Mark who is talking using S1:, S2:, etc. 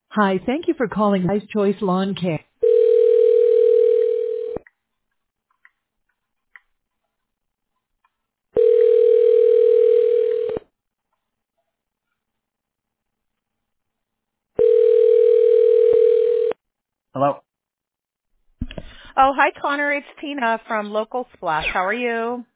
S1: Hi, thank you for calling Nice Choice Lawn Care. Hello.
S2: Oh, hi, Connor. It's Tina from Local Splash. How are you?